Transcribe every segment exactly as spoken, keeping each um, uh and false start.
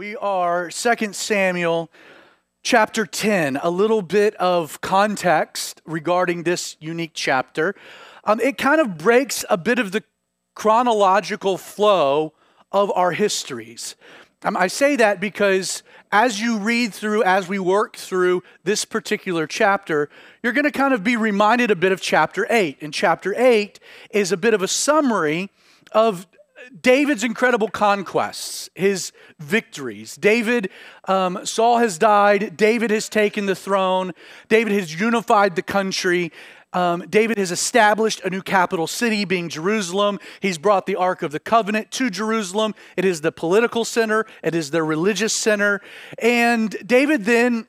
We are Second Samuel chapter ten, a little bit of context regarding this unique chapter. Um, it kind of breaks a bit of the chronological flow of our histories. Um, I say that because as you read through, as we work through this particular chapter, you're going to kind of be reminded a bit of chapter eight. And chapter eight is a bit of a summary of David's incredible conquests, his victories. David, um, Saul has died. David has taken the throne. David has unified the country. Um, David has established a new capital city, being Jerusalem. He's brought the Ark of the Covenant to Jerusalem. It is the political center. It is the religious center. And David then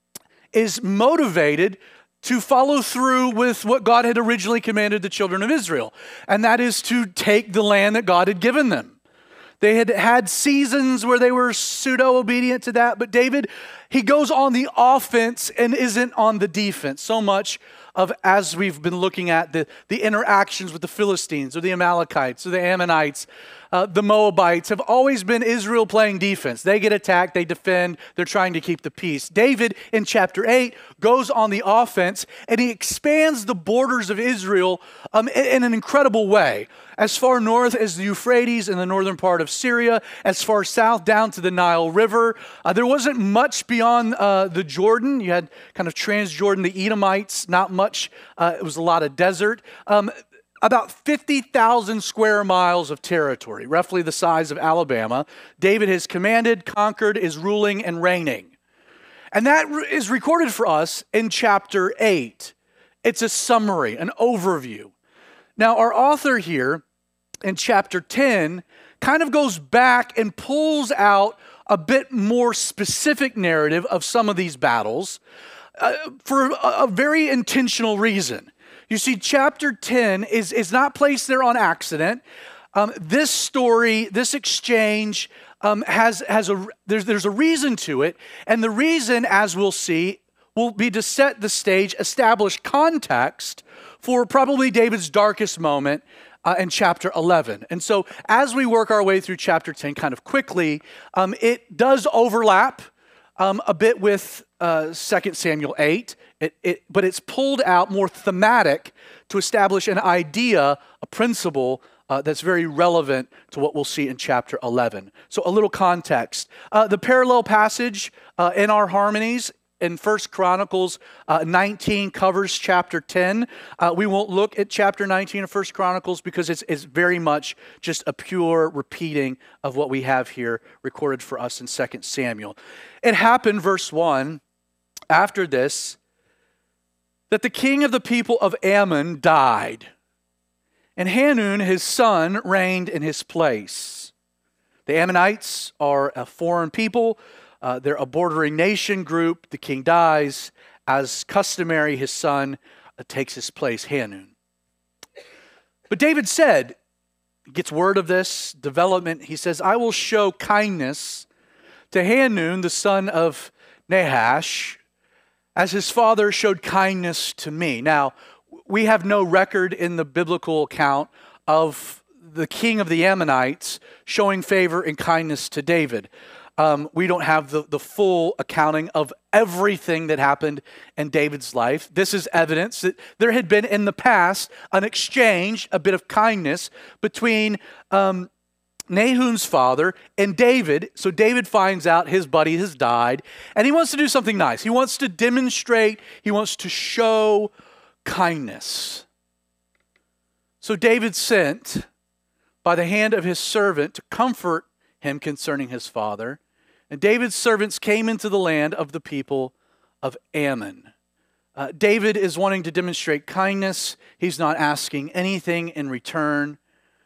is motivated to follow through with what God had originally commanded the children of Israel, and that is to take the land that God had given them. They had had seasons where they were pseudo-obedient to that, but David, he goes on the offense and isn't on the defense. So much of, as we've been looking at the, the interactions with the Philistines or the Amalekites or the Ammonites, uh, the Moabites have always been Israel playing defense. They get attacked, they defend, they're trying to keep the peace. David, in chapter eight, goes on the offense and he expands the borders of Israel um, in, in an incredible way. As far north as the Euphrates in the northern part of Syria, as far south down to the Nile River. Uh, there wasn't much beyond uh, the Jordan. You had kind of Transjordan, the Edomites, not much. Uh, it was a lot of desert. Um, about fifty thousand square miles of territory, roughly the size of Alabama. David has commanded, conquered, is ruling, and reigning. And that is recorded for us in chapter eight. It's a summary, an overview. Now, our author here in chapter ten kind of goes back and pulls out a bit more specific narrative of some of these battles uh, for a, a very intentional reason. You see, chapter ten is, is not placed there on accident. Um, this story, this exchange um, has, has a, there's, there's a reason to it. And the reason, as we'll see, will be to set the stage, establish context for probably David's darkest moment uh, in chapter eleven. And so as we work our way through chapter ten kind of quickly, um, it does overlap um, a bit with uh, Second Samuel eight, it, it, but it's pulled out more thematic to establish an idea, a principle uh, that's very relevant to what we'll see in chapter eleven. So a little context. Uh, the parallel passage uh, in our harmonies in First Chronicles uh, nineteen covers chapter ten. Uh, we won't look at chapter nineteen of First Chronicles because it's, it's very much just a pure repeating of what we have here recorded for us in Second Samuel. It happened, verse one, after this, that the king of the people of Ammon died, and Hanun, his son, reigned in his place. The Ammonites are a foreign people. Uh, they're a bordering nation group. The king dies. As customary, his son uh, takes his place, Hanun. But David said, gets word of this development, he says, I will show kindness to Hanun, the son of Nahash, as his father showed kindness to me. Now, we have no record in the biblical account of the king of the Ammonites showing favor and kindness to David. Um, we don't have the, the full accounting of everything that happened in David's life. This is evidence that there had been in the past an exchange, a bit of kindness between um, Nahum's father and David. So David finds out his buddy has died, and he wants to do something nice. He wants to demonstrate, he wants to show kindness. So David sent by the hand of his servant to comfort him concerning his father. And David's servants came into the land of the people of Ammon. Uh, David is wanting to demonstrate kindness. He's not asking anything in return.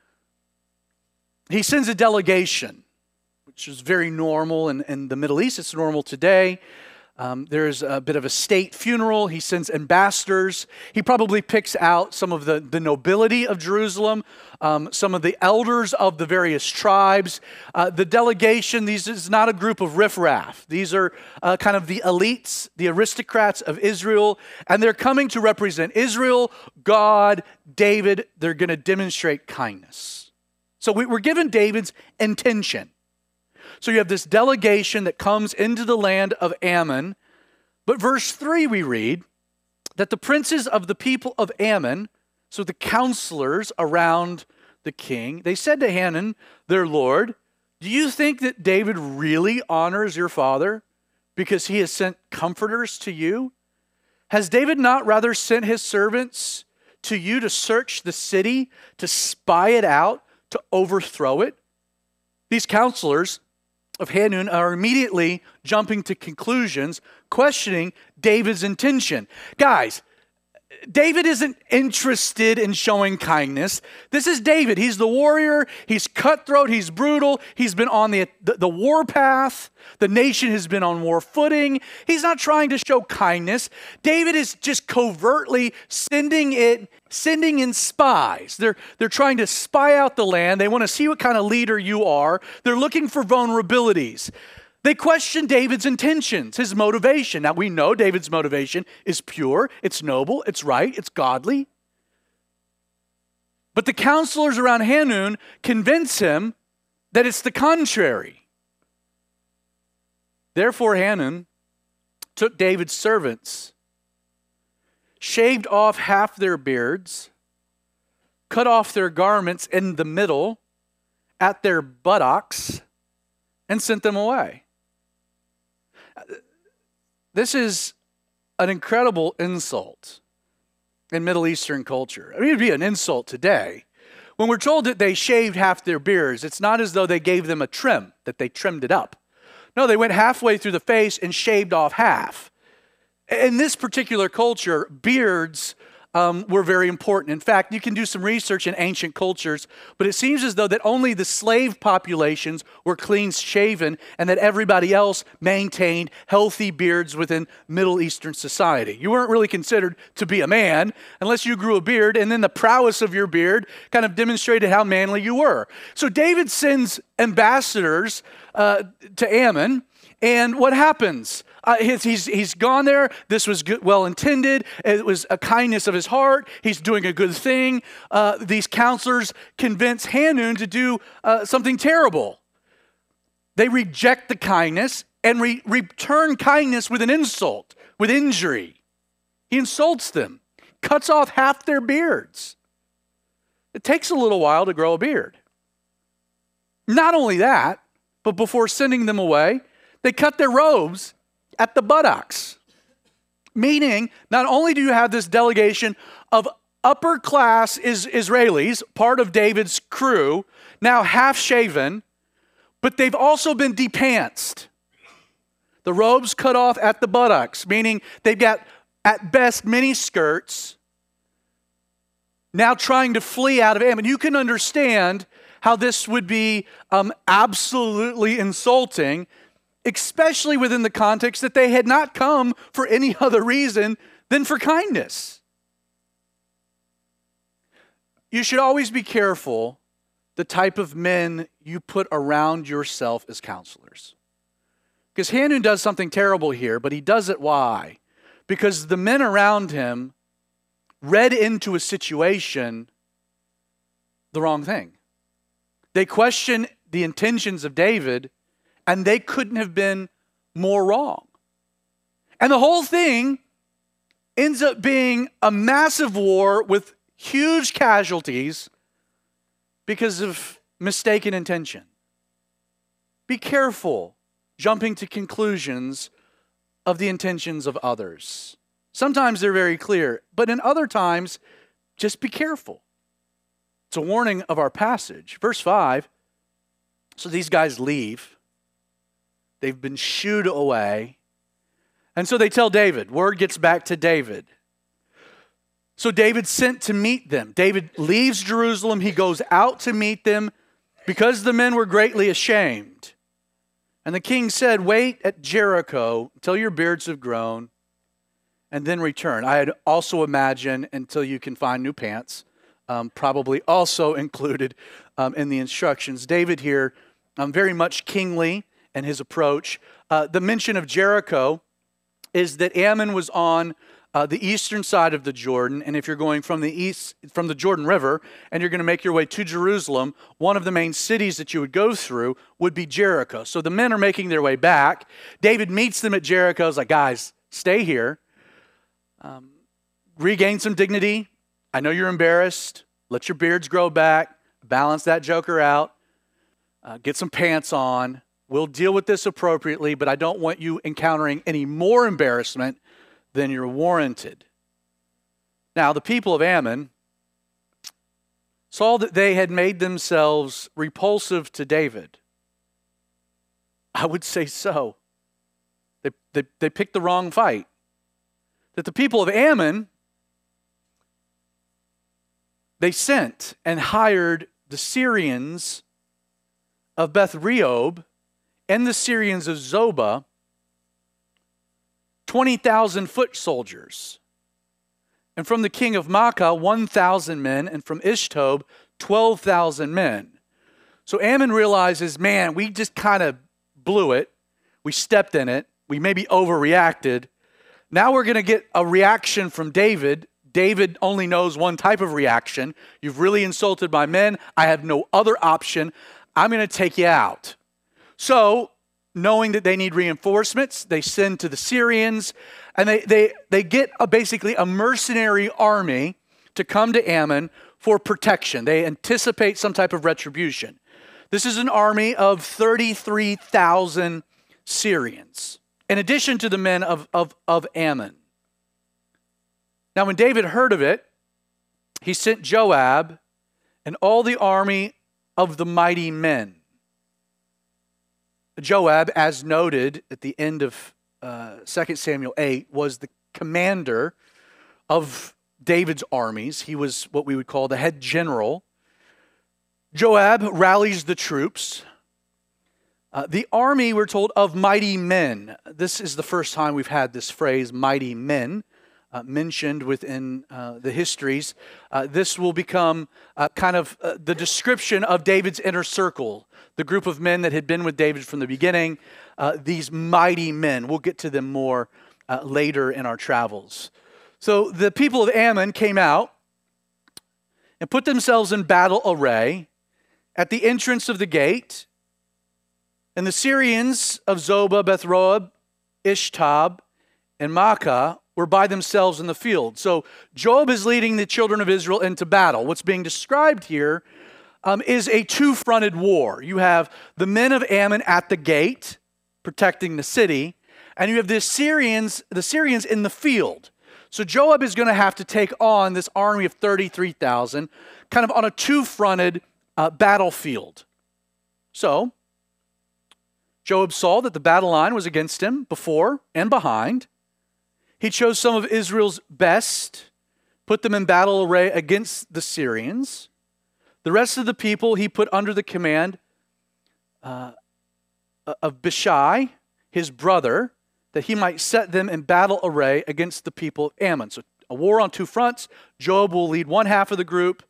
He sends a delegation, which is very normal in, in the Middle East. It's normal today. Um, there's a bit of a state funeral. He sends ambassadors. He probably picks out some of the, the nobility of Jerusalem, um, some of the elders of the various tribes. Uh, the delegation, these is not a group of riffraff. These are uh, kind of the elites, the aristocrats of Israel, and they're coming to represent Israel, God, David. They're going to demonstrate kindness. So we, we're given David's intention. So you have this delegation that comes into the land of Ammon. But verse three we read that the princes of the people of Ammon, so the counselors around the king, they said to Hanun, their lord, do you think that David really honors your father because he has sent comforters to you? Has David not rather sent his servants to you to search the city, to spy it out, to overthrow it? These counselors of Hanun are immediately jumping to conclusions, questioning David's intention. Guys, David isn't interested in showing kindness. This is David. He's the warrior. He's cutthroat. He's brutal. He's been on the, the, the war path. The nation has been on war footing. He's not trying to show kindness. David is just covertly sending it, sending in spies. They're, they're trying to spy out the land. They want to see what kind of leader you are. They're looking for vulnerabilities. They question David's intentions, his motivation. Now we know David's motivation is pure, it's noble, it's right, it's godly. But the counselors around Hanun convince him that it's the contrary. Therefore Hanun took David's servants, shaved off half their beards, cut off their garments in the middle at their buttocks, and sent them away. This is an incredible insult in Middle Eastern culture. I mean, it'd be an insult today. When we're told that they shaved half their beards, it's not as though they gave them a trim, that they trimmed it up. No, they went halfway through the face and shaved off half. In this particular culture, beards Um, were very important. In fact, you can do some research in ancient cultures, but it seems as though that only the slave populations were clean shaven and that everybody else maintained healthy beards within Middle Eastern society. You weren't really considered to be a man unless you grew a beard, and then the prowess of your beard kind of demonstrated how manly you were. So David sends ambassadors uh, to Ammon, and what happens? Uh, he's, he's, he's gone there. This was good, well intended. It was a kindness of his heart. He's doing a good thing. Uh, these counselors convince Hanun to do uh, something terrible. They reject the kindness and re- return kindness with an insult, with injury. He insults them, cuts off half their beards. It takes a little while to grow a beard. Not only that, but before sending them away, they cut their robes at the buttocks. Meaning, not only do you have this delegation of upper class is Israelis, part of David's crew, now half shaven, but they've also been depantsed. The robes cut off at the buttocks, meaning they've got at best mini skirts, now trying to flee out of Ammon. You can understand how this would be um, absolutely insulting, especially within the context that they had not come for any other reason than for kindness. You should always be careful the type of men you put around yourself as counselors. Because Hanun does something terrible here, but he does it why? Because the men around him read into a situation the wrong thing. They question the intentions of David, and they couldn't have been more wrong. And the whole thing ends up being a massive war with huge casualties because of mistaken intention. Be careful jumping to conclusions of the intentions of others. Sometimes they're very clear, but in other times, just be careful. It's a warning of our passage. Verse five, so these guys leave. They've been shooed away. And so they tell David. Word gets back to David. So David sent to meet them. David leaves Jerusalem. He goes out to meet them because the men were greatly ashamed. And the king said, wait at Jericho until your beards have grown and then return. I had also imagined until you can find new pants, um, probably also included um, in the instructions. David here, um, very much kingly and his approach. Uh, the mention of Jericho is that Ammon was on uh, the eastern side of the Jordan. And if you're going from the east, from the Jordan River, and you're going to make your way to Jerusalem, one of the main cities that you would go through would be Jericho. So the men are making their way back. David meets them at Jericho. He's like, guys, stay here. Um, regain some dignity. I know you're embarrassed. Let your beards grow back. Balance that joker out. Uh, get some pants on. We'll deal with this appropriately, but I don't want you encountering any more embarrassment than you're warranted. Now, the people of Ammon saw that they had made themselves repulsive to David. I would say so. They, they, they picked the wrong fight. That the people of Ammon, they sent and hired the Syrians of Beth Rehob and the Syrians of Zobah, twenty thousand foot soldiers. And from the king of Maacah, one thousand men. And from Ishtob, twelve thousand men. So Ammon realizes, man, we just kind of blew it. We stepped in it. We maybe overreacted. Now we're going to get a reaction from David. David only knows one type of reaction. You've really insulted my men. I have no other option. I'm going to take you out. So, knowing that they need reinforcements, they send to the Syrians, and they, they, they get a, basically a mercenary army to come to Ammon for protection. They anticipate some type of retribution. This is an army of thirty-three thousand Syrians, in addition to the men of, of, of Ammon. Now, when David heard of it, he sent Joab and all the army of the mighty men. Joab, as noted at the end of uh, Second Samuel eight, was the commander of David's armies. He was what we would call the head general. Joab rallies the troops. Uh, the army, we're told, of mighty men. This is the first time we've had this phrase, mighty men, uh, mentioned within uh, the histories. Uh, this will become uh, kind of uh, the description of David's inner circle, the group of men that had been with David from the beginning, uh, these mighty men. We'll get to them more uh, later in our travels. So the people of Ammon came out and put themselves in battle array at the entrance of the gate. And the Syrians of Zobah, Beth Rehob, Ishtob, and Maacah were by themselves in the field. So Joab is leading the children of Israel into battle. What's being described here um, is a two-fronted war. You have the men of Ammon at the gate, protecting the city, and you have the Syrians, the Syrians in the field. So Joab is going to have to take on this army of thirty-three thousand, kind of on a two-fronted uh, battlefield. So Joab saw that the battle line was against him before and behind. He chose some of Israel's best, put them in battle array against the Syrians. The rest of the people he put under the command uh, of Bishai, his brother, that he might set them in battle array against the people of Ammon. So a war on two fronts. Joab will lead one half of the group.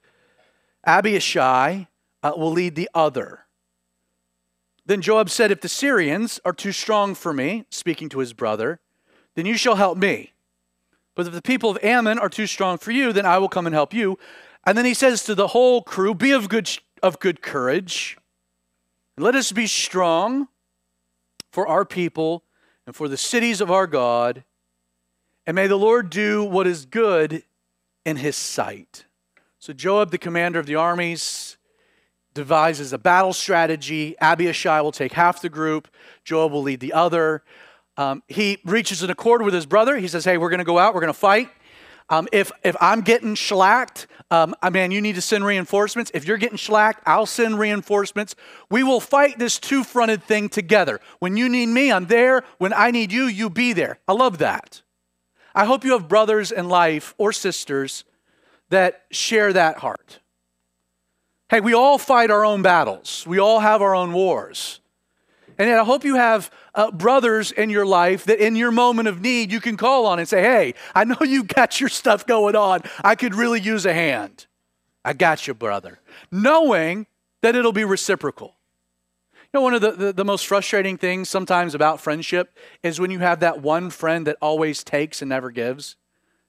Abishai uh, will lead the other. Then Joab said, if the Syrians are too strong for me, speaking to his brother, then you shall help me. But if the people of Ammon are too strong for you, then I will come and help you. And then he says to the whole crew, be of good, of good courage. Let us be strong for our people and for the cities of our God. And may the Lord do what is good in his sight. So Joab, the commander of the armies, devises a battle strategy. Abishai will take half the group. Joab will lead the other. Um, he reaches an accord with his brother. He says, hey, we're going to go out. We're going to fight. Um, if, if I'm getting shellacked, um, I mean, you need to send reinforcements. If you're getting shellacked, I'll send reinforcements. We will fight this two-fronted thing together. When you need me, I'm there. When I need you, you be there. I love that. I hope you have brothers in life or sisters that share that heart. Hey, we all fight our own battles. We all have our own wars. And yet I hope you have uh, brothers in your life that in your moment of need you can call on and say, hey, I know you got your stuff going on. I could really use a hand. I got you, brother. Knowing that it'll be reciprocal. You know, one of the, the, the most frustrating things sometimes about friendship is when you have that one friend that always takes and never gives.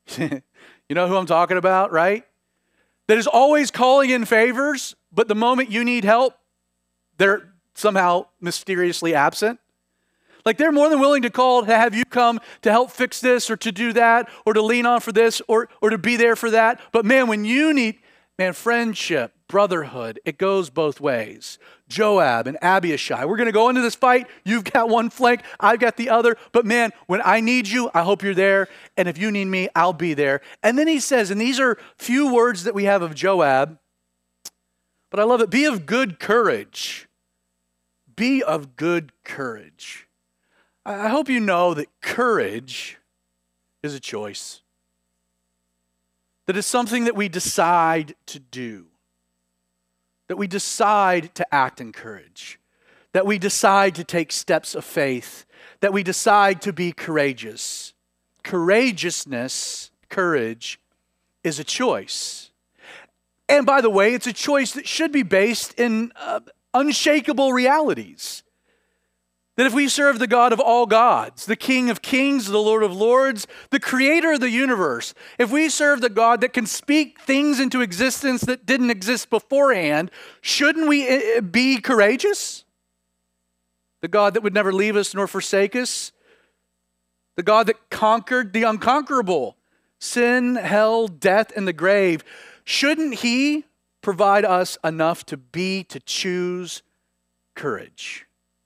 You know who I'm talking about, right? That is always calling in favors, but the moment you need help, they're somehow mysteriously absent. Like they're more than willing to call to have you come to help fix this or to do that or to lean on for this or, or to be there for that. But man, when you need, man, friendship, brotherhood, it goes both ways. Joab and Abishai, we're going to go into this fight. You've got one flank, I've got the other. But man, when I need you, I hope you're there. And if you need me, I'll be there. And then he says, and these are few words that we have of Joab, but I love it. Be of good courage. Be of good courage. I hope you know that courage is a choice. That is something that we decide to do. That we decide to act in courage. That we decide to take steps of faith. That we decide to be courageous. Courageousness, courage, is a choice. And by the way, it's a choice that should be based in uh, unshakable realities. That if we serve the God of all gods, the King of kings, the Lord of lords, the creator of the universe, if we serve the God that can speak things into existence that didn't exist beforehand, shouldn't we be courageous? The God that would never leave us nor forsake us, the God that conquered the unconquerable, sin, hell, death, and the grave, shouldn't he provide us enough to be, to choose courage?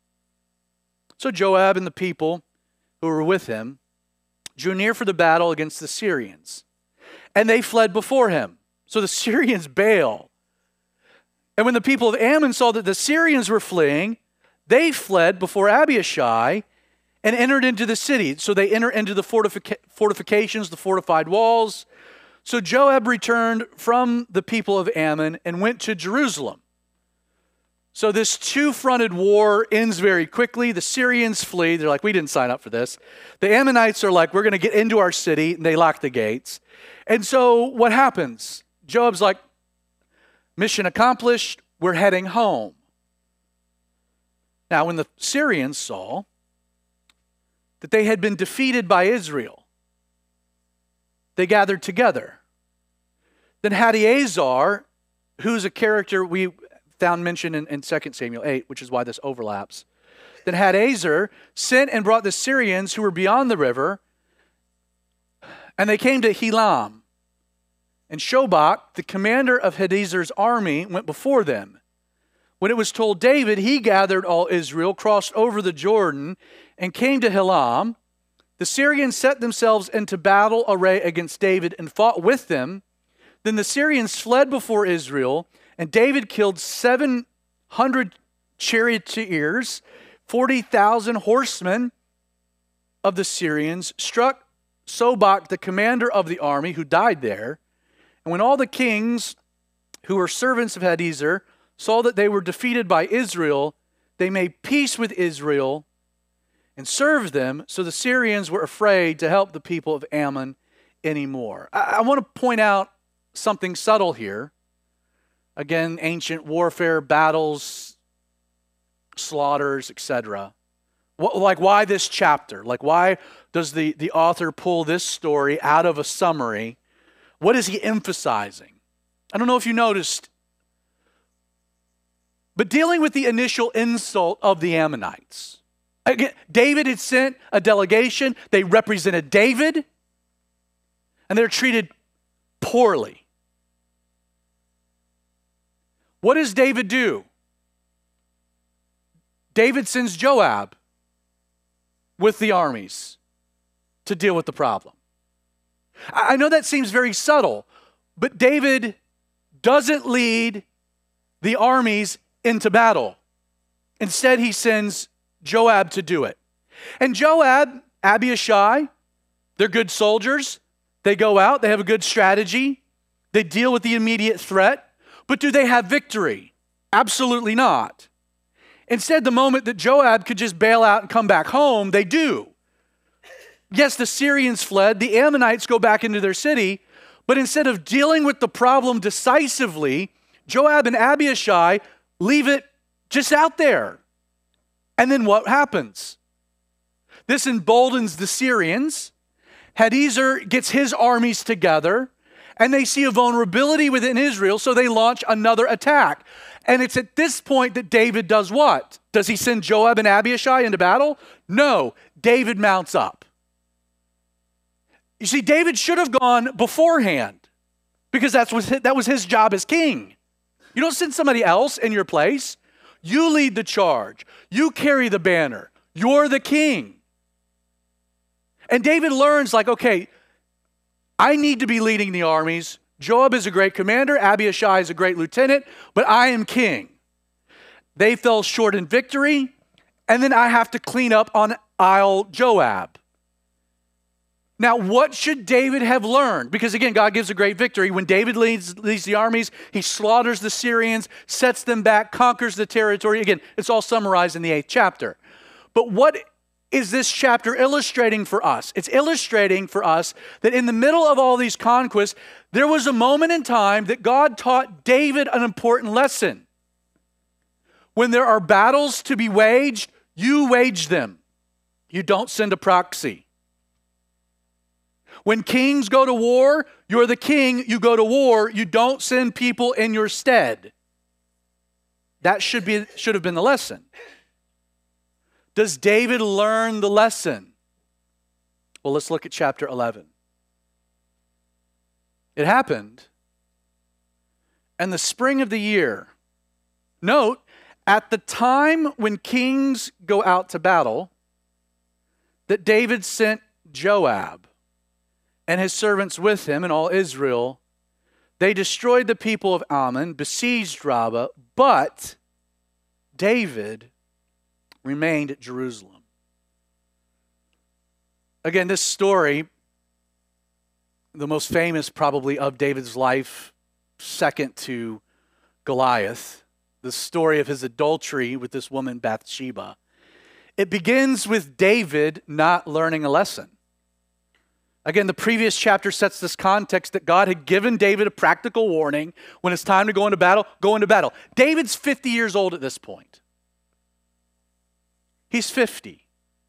So Joab and the people who were with him drew near for the battle against the Syrians, and they fled before him. So the Syrians bail. And when the people of Ammon saw that the Syrians were fleeing, they fled before Abishai and entered into the city. So they enter into the fortific- fortifications, the fortified walls. So Joab returned from the people of Ammon and went to Jerusalem. So this two-fronted war ends very quickly. The Syrians flee. They're like, we didn't sign up for this. The Ammonites are like, we're going to get into our city, and they lock the gates. And so what happens? Joab's like, mission accomplished. We're heading home. Now, when the Syrians saw that they had been defeated by Israel, they gathered together. Then Hadaezer, who's a character we found mentioned in, in Second Samuel eight, which is why this overlaps. Then Hadaezer sent and brought the Syrians who were beyond the river, and they came to Helam. And Shobach, the commander of Hadazer's army, went before them. When it was told David, he gathered all Israel, crossed over the Jordan, and came to Helam. The Syrians set themselves into battle array against David and fought with them. Then the Syrians fled before Israel, and David killed seven hundred charioteers, forty thousand horsemen of the Syrians, struck Shobach, the commander of the army, who died there. And when all the kings who were servants of Hadaezer saw that they were defeated by Israel, they made peace with Israel and served them, so the Syrians were afraid to help the people of Ammon anymore. I, I want to point out something subtle here. Again, ancient warfare, battles, slaughters, et cetera. Like, why this chapter? Like, why does the, the author pull this story out of a summary? What is he emphasizing? I don't know if you noticed, but dealing with the initial insult of the Ammonites. Again, David had sent a delegation. They represented David, and they're treated poorly. What does David do? David sends Joab with the armies to deal with the problem. I know that seems very subtle, but David doesn't lead the armies into battle. Instead, he sends Joab to do it. And Joab, Abishai, they're good soldiers. They go out, they have a good strategy. They deal with the immediate threat. But do they have victory? Absolutely not. Instead, the moment that Joab could just bail out and come back home, they do. Yes, the Syrians fled. The Ammonites go back into their city. But instead of dealing with the problem decisively, Joab and Abishai leave it just out there. And then what happens? This emboldens the Syrians. Hadaezer gets his armies together, and they see a vulnerability within Israel, so they launch another attack. And it's at this point that David does what? Does he send Joab and Abishai into battle? No, David mounts up. You see, David should have gone beforehand because that's what, that was his job as king. You don't send somebody else in your place. You lead the charge. You carry the banner. You're the king. And David learns like, okay, I need to be leading the armies. Joab is a great commander. Abishai is a great lieutenant, but I am king. They fell short in victory, and then I have to clean up on Isle Joab. Now, what should David have learned? Because again, God gives a great victory. When David leads, leads the armies, he slaughters the Syrians, sets them back, conquers the territory. Again, it's all summarized in the eighth chapter. But what is this chapter illustrating for us? It's illustrating for us that in the middle of all these conquests, there was a moment in time that God taught David an important lesson. When there are battles to be waged, you wage them. You don't send a proxy. When kings go to war, you're the king, you go to war, you don't send people in your stead. That should be, should have been the lesson. Does David learn the lesson? Well, let's look at chapter eleven. It happened in the spring of the year. Note, at the time when kings go out to battle, that David sent Joab and his servants with him and all Israel. They destroyed the people of Ammon, besieged Rabbah, but David remained at Jerusalem. Again, this story, the most famous probably of David's life, second to Goliath, the story of his adultery with this woman Bathsheba. It begins with David not learning a lesson. Again, the previous chapter sets this context that God had given David a practical warning. When it's time to go into battle, go into battle. David's fifty years old at this point. He's fifty.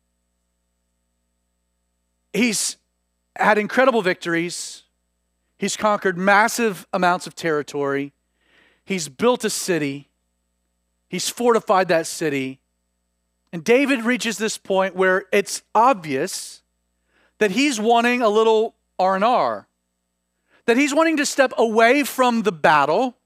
He's had incredible victories. He's conquered massive amounts of territory. He's built a city. He's fortified that city. And David reaches this point where it's obvious that he's wanting a little R and R. That he's wanting to step away from the battle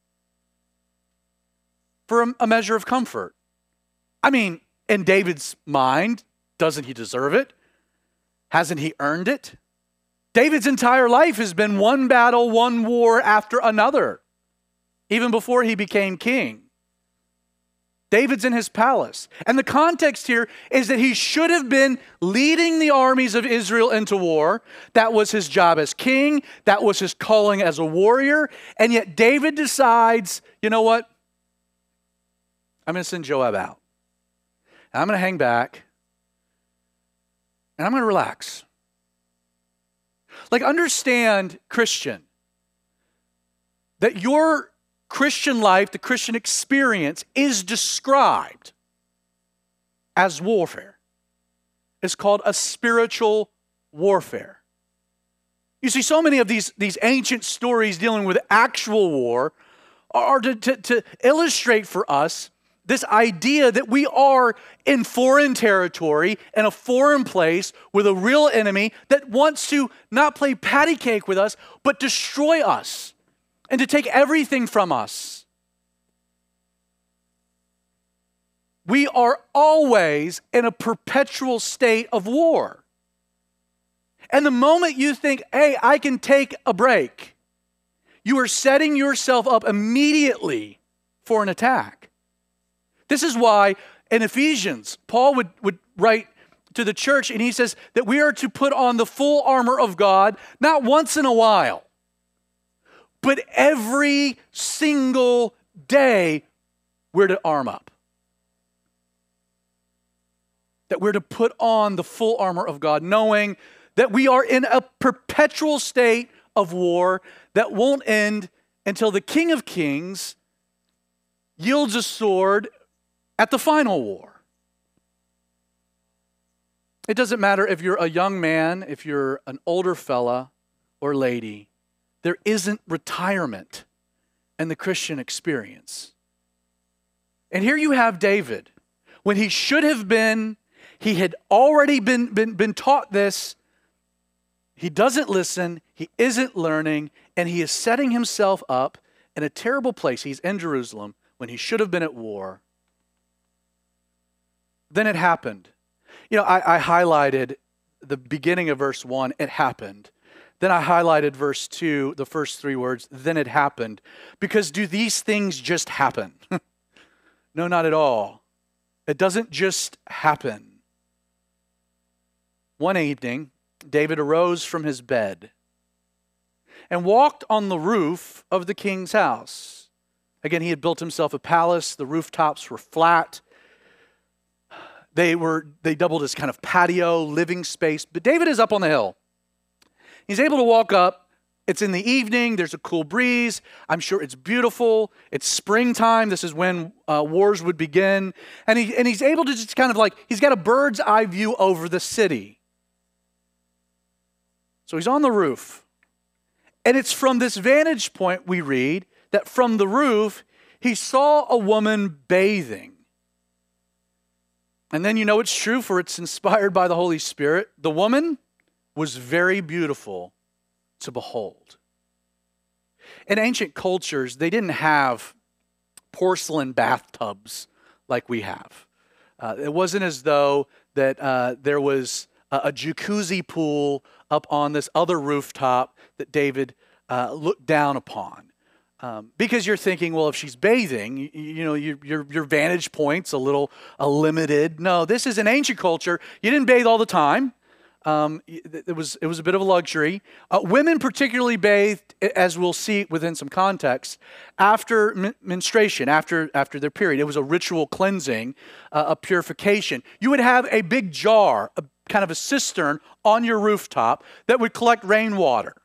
for a measure of comfort. I mean, in David's mind, doesn't he deserve it? Hasn't he earned it? David's entire life has been one battle, one war after another, even before he became king. David's in his palace. And the context here is that he should have been leading the armies of Israel into war. That was his job as king. That was his calling as a warrior. And yet David decides, you know what? I'm going to send Joab out. And I'm going to hang back. And I'm going to relax. Like, understand, Christian, that your Christian life, the Christian experience, is described as warfare. It's called a spiritual warfare. You see, so many of these, these ancient stories dealing with actual war are to, to, to illustrate for us this idea that we are in foreign territory, in a foreign place with a real enemy that wants to not play patty cake with us, but destroy us and to take everything from us. We are always in a perpetual state of war. And the moment you think, hey, I can take a break, you are setting yourself up immediately for an attack. This is why in Ephesians, Paul would, would write to the church and he says that we are to put on the full armor of God, not once in a while, but every single day we're to arm up. That we're to put on the full armor of God, knowing that we are in a perpetual state of war that won't end until the King of Kings yields a sword at the final war. It doesn't matter if you're a young man, if you're an older fella or lady, there isn't retirement in the Christian experience. And here you have David. When he should have been, he had already been, been, been taught this. He doesn't listen, he isn't learning, and he is setting himself up in a terrible place. He's in Jerusalem when he should have been at war. Then it happened. You know, I, I highlighted the beginning of verse one, it happened. Then I highlighted verse two, the first three words, then it happened. Because do these things just happen? No, not at all. It doesn't just happen. One evening, David arose from his bed and walked on the roof of the king's house. Again, he had built himself a palace. The rooftops were flat. They were they doubled as kind of patio, living space. But David is up on the hill. He's able to walk up. It's in the evening. There's a cool breeze. I'm sure it's beautiful. It's springtime. This is when uh, wars would begin. And, he, and he's able to just kind of like, he's got a bird's eye view over the city. So he's on the roof. And it's from this vantage point we read that from the roof, he saw a woman bathing. And then you know it's true, for it's inspired by the Holy Spirit. The woman was very beautiful to behold. In ancient cultures, they didn't have porcelain bathtubs like we have. Uh, it wasn't as though that uh, there was a, a jacuzzi pool up on this other rooftop that David uh, looked down upon. Um, because you're thinking, well, if she's bathing, you, you know, your, your your vantage point's a little a limited. No, this is an ancient culture. You didn't bathe all the time. Um, it was it was a bit of a luxury. Uh, women particularly bathed, as we'll see within some context, after men- menstruation, after after their period. It was a ritual cleansing, uh, a purification. You would have a big jar, a kind of a cistern on your rooftop that would collect rainwater.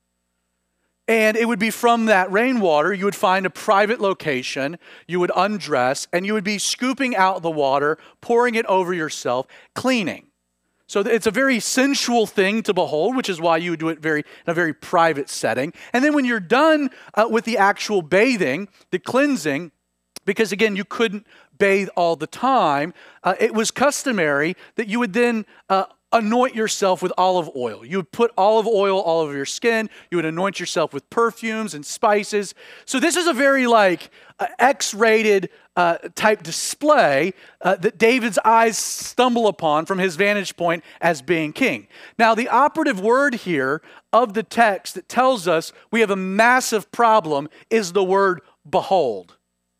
And it would be from that rainwater, you would find a private location, you would undress, and you would be scooping out the water, pouring it over yourself, cleaning. So it's a very sensual thing to behold, which is why you would do it very in a very private setting. And then when you're done uh, with the actual bathing, the cleansing, because again, you couldn't bathe all the time, uh, it was customary that you would then uh, anoint yourself with olive oil. You would put olive oil all over your skin. You would anoint yourself with perfumes and spices. So this is a very like uh, X-rated uh, type display uh, that David's eyes stumble upon from his vantage point as being king. Now, the operative word here of the text that tells us we have a massive problem is the word behold.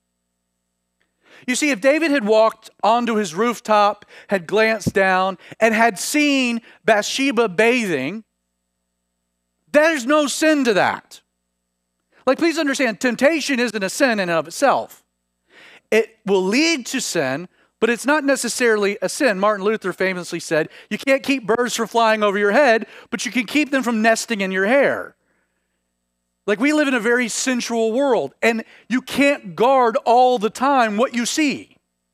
You see, if David had walked onto his rooftop, had glanced down, and had seen Bathsheba bathing, there's no sin to that. Like, please understand, temptation isn't a sin in and of itself. It will lead to sin, but it's not necessarily a sin. Martin Luther famously said, you can't keep birds from flying over your head, but you can keep them from nesting in your hair. Like, we live in a very sensual world, and you can't guard all the time what you see.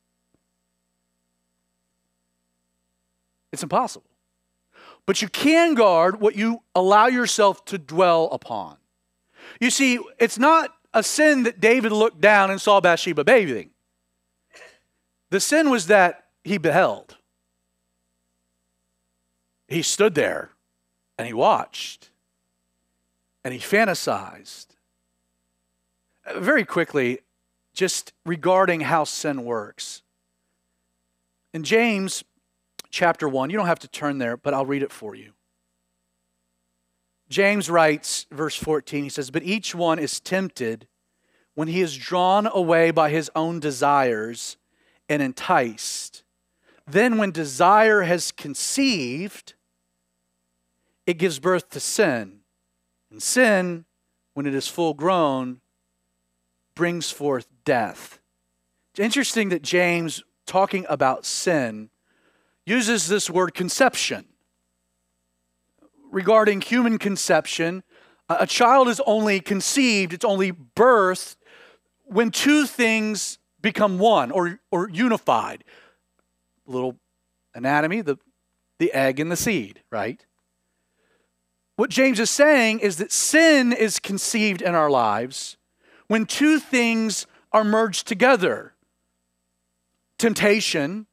It's impossible. But you can guard what you allow yourself to dwell upon. You see, it's not a sin that David looked down and saw Bathsheba bathing. The sin was that he beheld. He stood there and he watched. And he fantasized. Very quickly, just regarding how sin works. In James chapter one, you don't have to turn there, but I'll read it for you. James writes, verse fourteen, he says, but each one is tempted when he is drawn away by his own desires and enticed. Then when desire has conceived, it gives birth to sin. And sin, when it is full grown, brings forth death. It's interesting that James, talking about sin, uses this word conception. Regarding human conception, a child is only conceived, it's only birthed when two things become one or, or unified. A little anatomy, the the egg and the seed, right? What James is saying is that sin is conceived in our lives when two things are merged together: temptation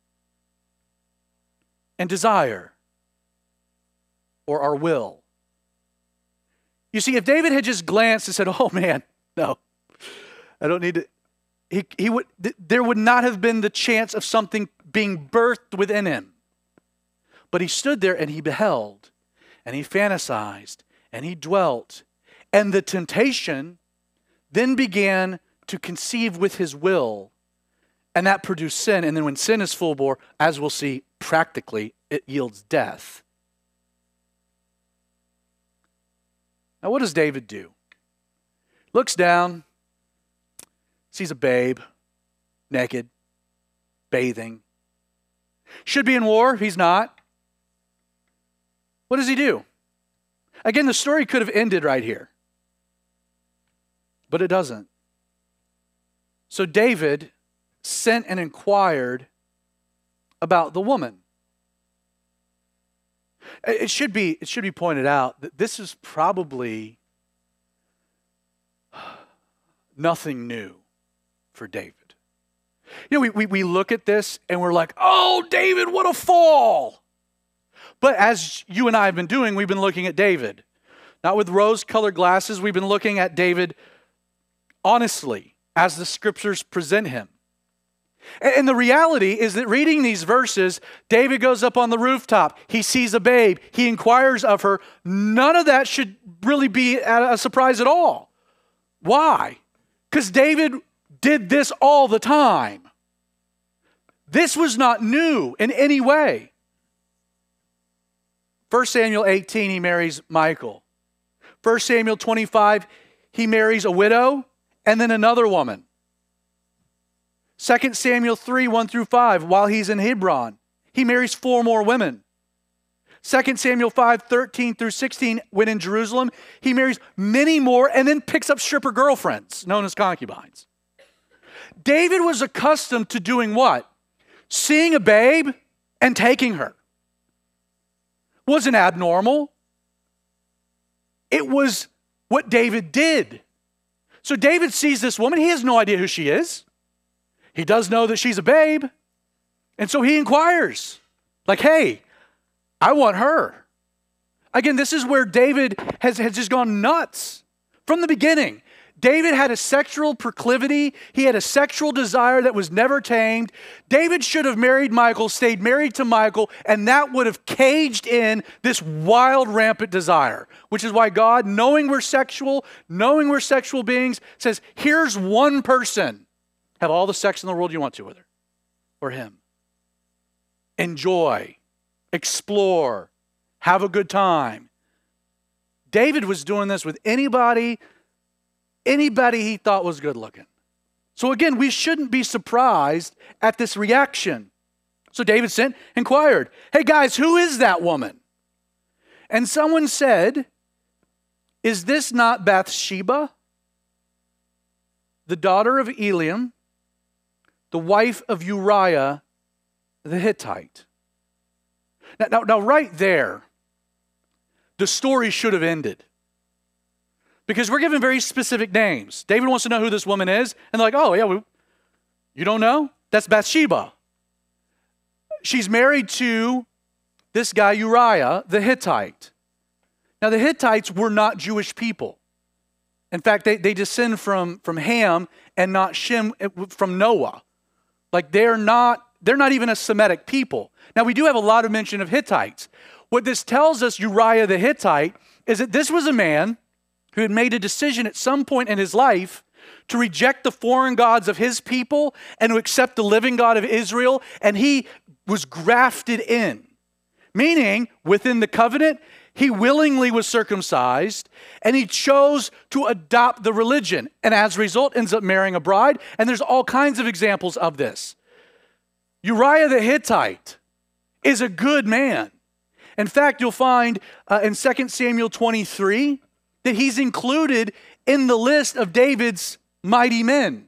and desire, or our will. You see, if David had just glanced and said, oh man, no, I don't need to, he, he would, th- there would not have been the chance of something being birthed within him. But he stood there and he beheld, and he fantasized, and he dwelt, and the temptation then began to conceive with his will, and that produced sin. And then when sin is full bore, as we'll see practically, it yields death. Now what does David do? Looks down, sees a babe, naked, bathing. Should be in war, he's not. What does he do? Again, the story could have ended right here, but it doesn't. So David sent and inquired about the woman. It should be, it should be pointed out that this is probably nothing new for David. You know, we, we, we look at this and we're like, oh, David, what a fall. But as you and I have been doing, we've been looking at David. Not with rose-colored glasses, we've been looking at David honestly, as the scriptures present him. And the reality is that reading these verses, David goes up on the rooftop. He sees a babe. He inquires of her. None of that should really be a surprise at all. Why? Because David did this all the time. This was not new in any way. First Samuel eighteen, he marries Michal. First Samuel twenty-five, he marries a widow and then another woman. Second Samuel three, one through five, while he's in Hebron, he marries four more women. Second Samuel five, thirteen through sixteen, when in Jerusalem, he marries many more and then picks up stripper girlfriends, known as concubines. David was accustomed to doing what? Seeing a babe and taking her. Wasn't abnormal. It was what David did. So David sees this woman. He has no idea who she is. He does know that she's a babe. And so he inquires, like, hey, I want her. Again, this is where David has, has just gone nuts. From the beginning, David had a sexual proclivity. He had a sexual desire that was never tamed. David should have married Michal, stayed married to Michal, and that would have caged in this wild, rampant desire. Which is why God, knowing we're sexual, knowing we're sexual beings, says, here's one person. Have all the sex in the world you want to with her or him. Enjoy, explore, have a good time. David was doing this with anybody, anybody he thought was good looking. So again, we shouldn't be surprised at this reaction. So David sent, inquired, hey guys, who is that woman? And someone said, is this not Bathsheba, the daughter of Eliam, the wife of Uriah the Hittite? Now, now, now right there, the story should have ended. Because we're given very specific names. David wants to know who this woman is. And they're like, oh, yeah, we, you don't know? That's Bathsheba. She's married to this guy Uriah the Hittite. Now, the Hittites were not Jewish people. In fact, they, they descend from, from Ham and not Shem, from Noah. Like they're not, they're not even a Semitic people. Now, we do have a lot of mention of Hittites. What this tells us, Uriah the Hittite, is that this was a man who had made a decision at some point in his life to reject the foreign gods of his people and to accept the living God of Israel, and he was grafted in. Meaning, within the covenant, he willingly was circumcised, and he chose to adopt the religion, and as a result ends up marrying a bride, and there's all kinds of examples of this. Uriah the Hittite is a good man. In fact, you'll find uh, in Second Samuel twenty-three that he's included in the list of David's mighty men.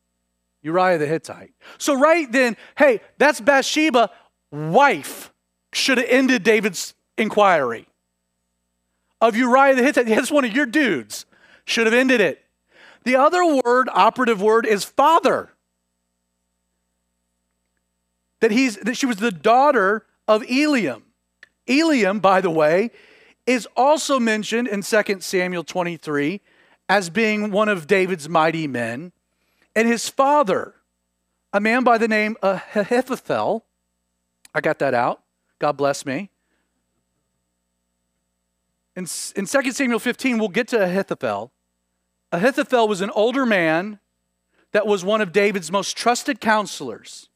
Uriah the Hittite. So right then, hey, that's Bathsheba, wife, should have ended David's inquiry. Of Uriah the Hittite, that's one of your dudes, should have ended it. The other word, operative word, is father. That he's that she was the daughter of Eliam. Eliam, by the way, is also mentioned in Second Samuel twenty-three as being one of David's mighty men. And his father, a man by the name of Ahithophel, I got that out. God bless me. In, in Second Samuel fifteen, we'll get to Ahithophel. Ahithophel was an older man that was one of David's most trusted counselors.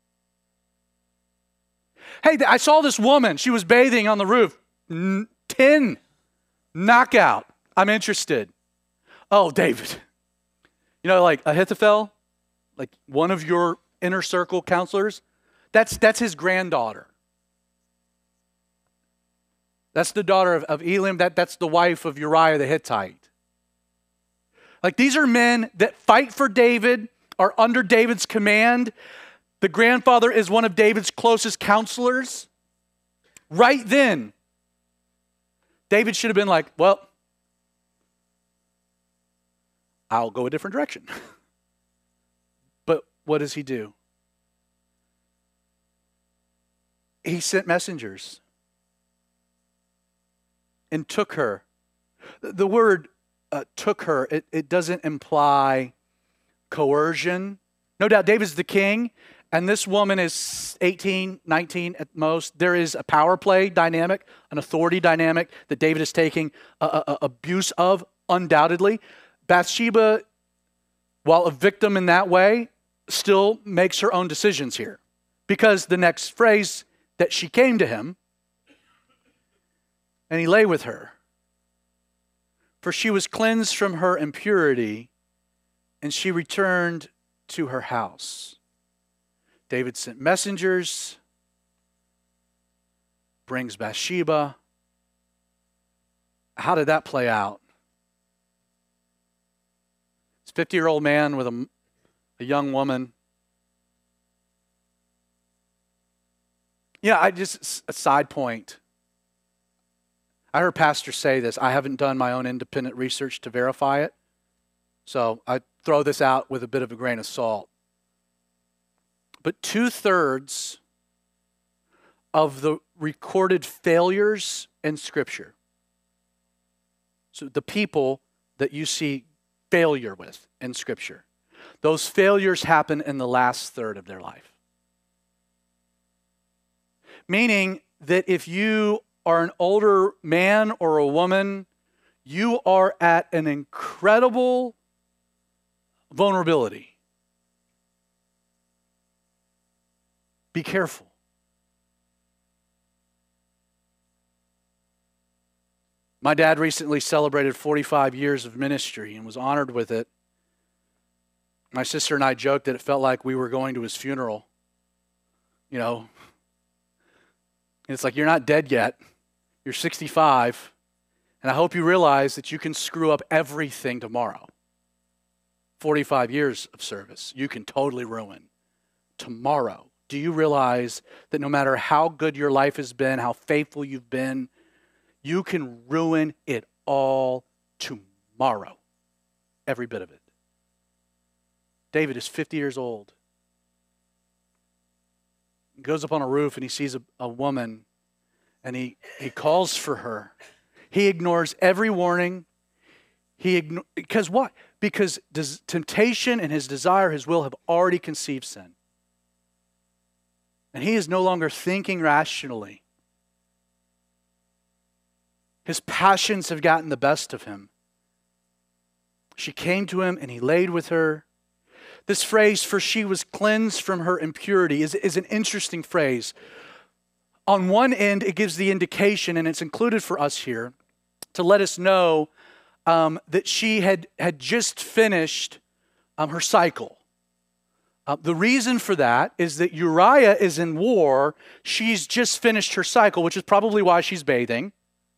Hey, I saw this woman. She was bathing on the roof. ten. Knockout. I'm interested. Oh, David. You know, like Ahithophel, like one of your inner circle counselors, that's, that's his granddaughter. That's the daughter of, of Eliam. That, that's the wife of Uriah the Hittite. Like these are men that fight for David, are under David's command. The grandfather is one of David's closest counselors. Right then, David should have been like, well, I'll go a different direction. But what does he do? He sent messengers and took her. The word uh, took her, it, it doesn't imply coercion. No doubt David's the king, and this woman is eighteen, nineteen at most. There is a power play dynamic, an authority dynamic that David is taking a, a, a abuse of, undoubtedly. Bathsheba, while a victim in that way, still makes her own decisions here. Because the next phrase, that she came to him, and he lay with her. For she was cleansed from her impurity, and she returned to her house. David sent messengers, brings Bathsheba. How did that play out? This fifty-year-old man with a, a young woman. Yeah, I just, a side point. I heard pastors say this. I haven't done my own independent research to verify it. So I throw this out with a bit of a grain of salt. But two-thirds of the recorded failures in Scripture, so the people that you see failure with in Scripture, those failures happen in the last third of their life. Meaning that if you are an older man or a woman, you are at an incredible vulnerability. Be careful. My dad recently celebrated forty-five years of ministry and was honored with it. My sister and I joked that it felt like we were going to his funeral. You know, it's like, you're not dead yet. You're sixty-five. And I hope you realize that you can screw up everything tomorrow. forty-five years of service, you can totally ruin tomorrow. Do you realize that no matter how good your life has been, how faithful you've been, you can ruin it all tomorrow? Every bit of it. David is fifty years old. He goes up on a roof and he sees a, a woman and he, he calls for her. He ignores every warning. He igno- because what? Because des- temptation and his desire, his will have already conceived sin. And he is no longer thinking rationally. His passions have gotten the best of him. She came to him and he laid with her. This phrase, for she was cleansed from her impurity, is, is an interesting phrase. On one end, it gives the indication, and it's included for us here, to let us know um, that she had, had just finished um, her cycle. Uh, the reason for that is that Uriah is in war. She's just finished her cycle, which is probably why she's bathing.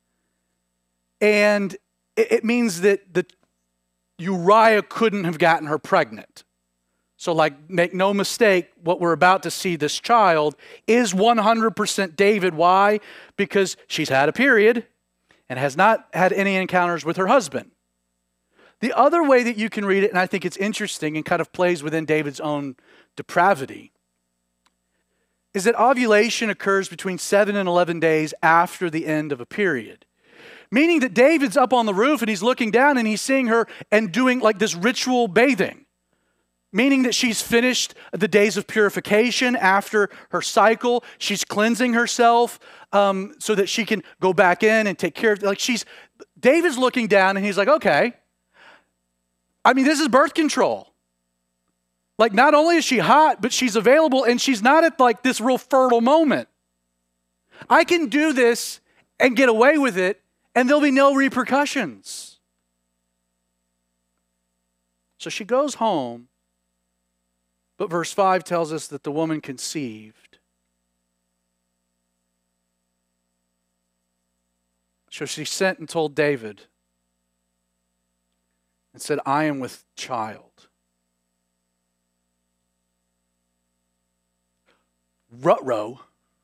And it, it means that, that Uriah couldn't have gotten her pregnant. So like, make no mistake, what we're about to see, this child, is one hundred percent David. Why? Because she's had a period and has not had any encounters with her husband. The other way that you can read it, and I think it's interesting and kind of plays within David's own depravity, is that ovulation occurs between seven and eleven days after the end of a period. Meaning that David's up on the roof and he's looking down and he's seeing her and doing like this ritual bathing. Meaning that she's finished the days of purification after her cycle. She's cleansing herself um, so that she can go back in and take care of, like she's, David's looking down and he's like, okay. I mean, this is birth control. Like not only is she hot, but she's available and she's not at like this real fertile moment. I can do this and get away with it and there'll be no repercussions. So she goes home, but verse five tells us that the woman conceived. So she sent and told David and said, I am with child. Ruh-roh.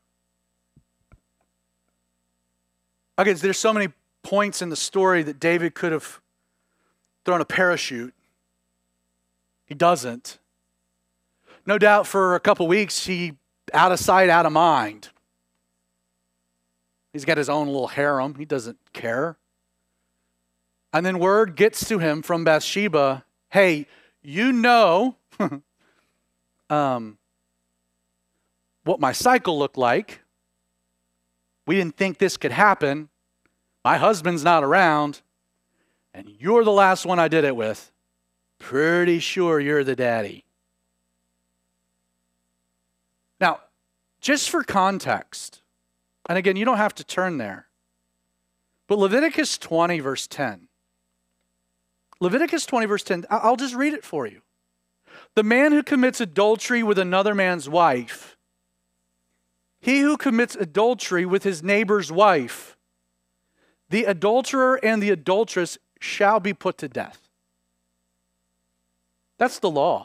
Okay, there's so many points in the story that David could have thrown a parachute. He doesn't. No doubt for a couple weeks, he out of sight, out of mind. He's got his own little harem. He doesn't care. And then word gets to him from Bathsheba, hey, you know um, what my cycle looked like. We didn't think this could happen. My husband's not around, and you're the last one I did it with. Pretty sure you're the daddy. Now, just for context, and again, you don't have to turn there, but Leviticus twenty, verse ten. Leviticus twenty, verse ten, I'll just read it for you. The man who commits adultery with another man's wife, he who commits adultery with his neighbor's wife, the adulterer and the adulteress shall be put to death. That's the law.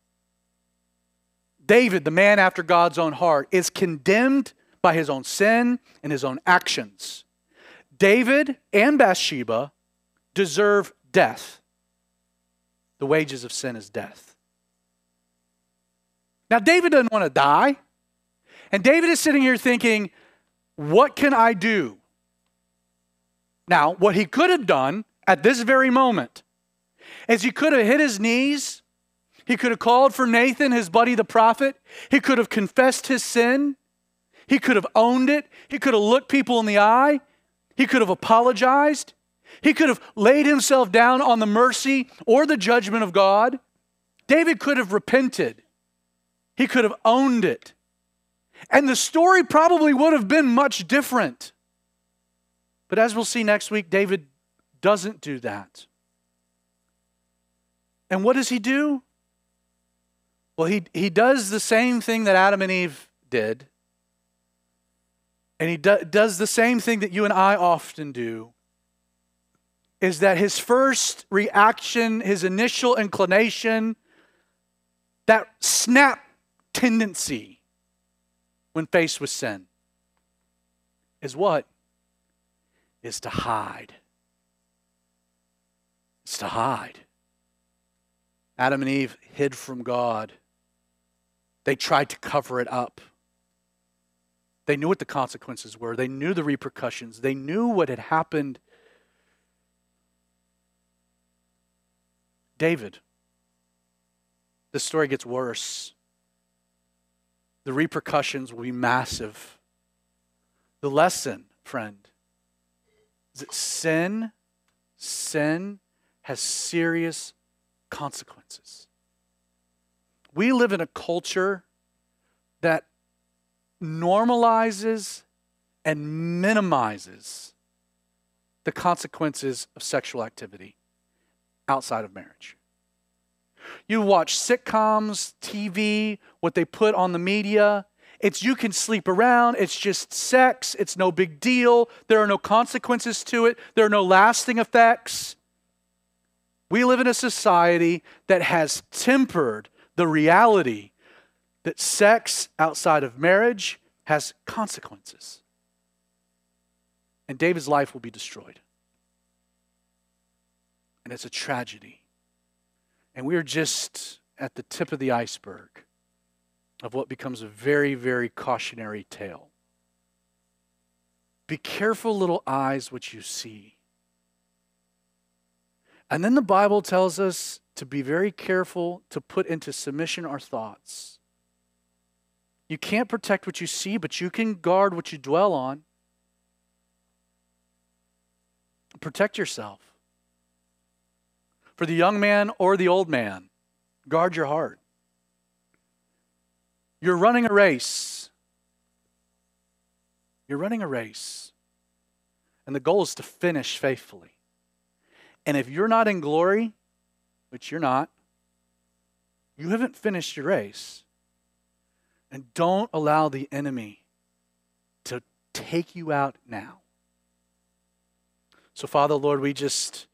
David, the man after God's own heart, is condemned by his own sin and his own actions. David and Bathsheba deserve death. The wages of sin is death. Now, David doesn't want to die. And David is sitting here thinking, what can I do? Now, what he could have done at this very moment is he could have hit his knees. He could have called for Nathan, his buddy, the prophet. He could have confessed his sin. He could have owned it. He could have looked people in the eye. He could have apologized. He could have laid himself down on the mercy or the judgment of God. David could have repented. He could have owned it. And the story probably would have been much different. But as we'll see next week, David doesn't do that. And what does he do? Well, he, he does the same thing that Adam and Eve did. And he do, does the same thing that you and I often do. Is that his first reaction, his initial inclination, that snap tendency when faced with sin is what? Is to hide. It's to hide. Adam and Eve hid from God. They tried to cover it up. They knew what the consequences were. They knew the repercussions. They knew what had happened. David, the story gets worse. The repercussions will be massive. The lesson, friend, is that sin, sin has serious consequences. We live in a culture that normalizes and minimizes the consequences of sexual activity outside of marriage. You watch sitcoms, T V, what they put on the media. It's you can sleep around. It's just sex. It's no big deal. There are no consequences to it. There are no lasting effects. We live in a society that has tempered the reality that sex outside of marriage has consequences. And David's life will be destroyed. And it's a tragedy. And we're just at the tip of the iceberg of what becomes a very, very cautionary tale. Be careful, little eyes, what you see. And then the Bible tells us to be very careful to put into submission our thoughts. You can't protect what you see, but you can guard what you dwell on. Protect yourself. For the young man or the old man, guard your heart. You're running a race. You're running a race. And the goal is to finish faithfully. And if you're not in glory, which you're not, you haven't finished your race. And don't allow the enemy to take you out now. So, Father, Lord, we just